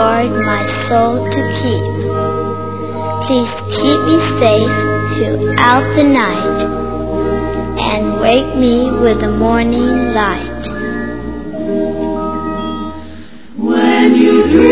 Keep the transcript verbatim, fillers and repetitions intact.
Lord, my soul to keep. Please keep me safe throughout the night, and wake me with the morning light. When you dream